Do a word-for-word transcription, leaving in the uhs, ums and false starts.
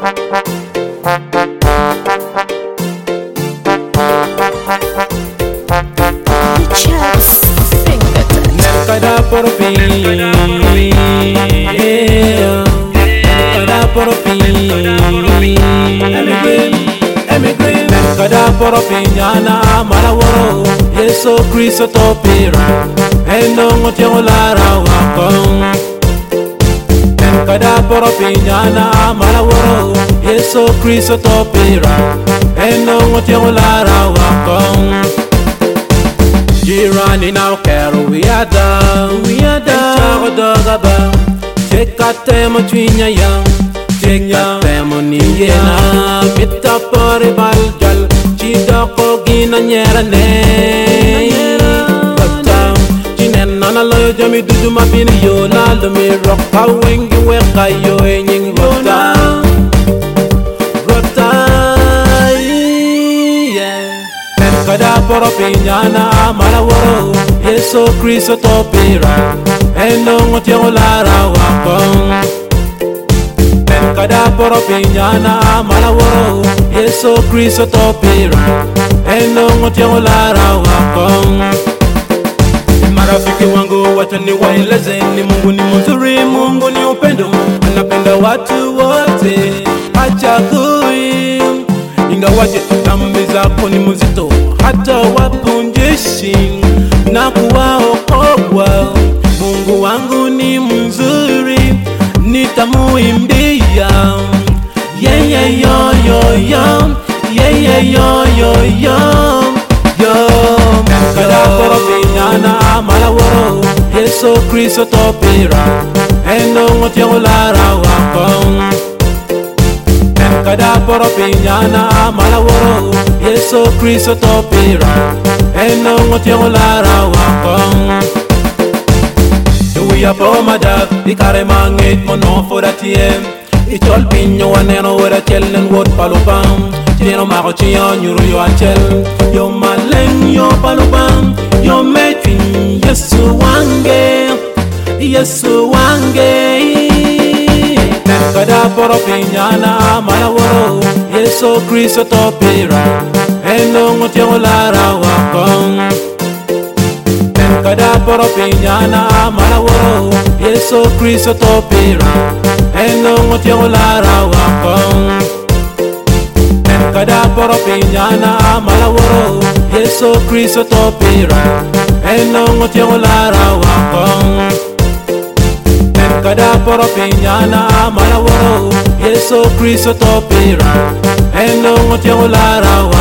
Cada por fin, cada por fin, emigrant, emigrant. Cada por fin, yana malaworo, Yesu Kristo topira, eno ngotyo lara wakong. Cada por fin, yana malaworo, Yesu Kristo topira, eno ngotyo lara wakong. Jirani now kero we are down, we are down. Chago doga ba, cheka temo twinya yang, cheka temo niyena. Mita pori baljal, chida kogi na nyera ne. Bata, chinen nana loyo jami dudu mapini yo la lo mi roka wengi weka yo enying bata. Kada poro pinyana malaworo Yesu Kristo topira eno ngotyo lara wakong. Kada poro pinyana malaworo Yesu Kristo topira eno ngotyo lara wakong. Marafiki wangu wacha niwaeleze, ni Mungu ni mzuri, Mungu ni upendo, anapenda watu wote, hachagui. Ingawaje dhambi zako ni mzito, hata wapunjeshi na kuwaokoa. Mungu wangu ni mzuri, nitamuimbia. Yeah yeah yo yo yo, yeah yeah yo yo yo yo. Kada poro pinyana malaworo Yesu Kristo topira eno ngotyo lara wakong. Kada poro pinyana malaworo Yesu Kristo topira eno ngotyo lara wakong. Duya po madak ikare mangit mono fodatiem ichol pinyo waneno wera chellen wot palubam. Chino mako chiyo nyuru yo achel yo maleng yo palubam yo metin Yesu wange Yesu wange. Kada poro pinyana malaworo Yesu Kristo topira eno ngotyo lara wakong. Kada poro pinyana malaworo Yesu Kristo topira eno ngotyo lara wakong. Kada poro pinyana malaworo Yesu Kristo topira eno ngotyo lara wakong. Kada poro pinyana malaworo Yesu Kristo topira eno ngotyo lara wakong.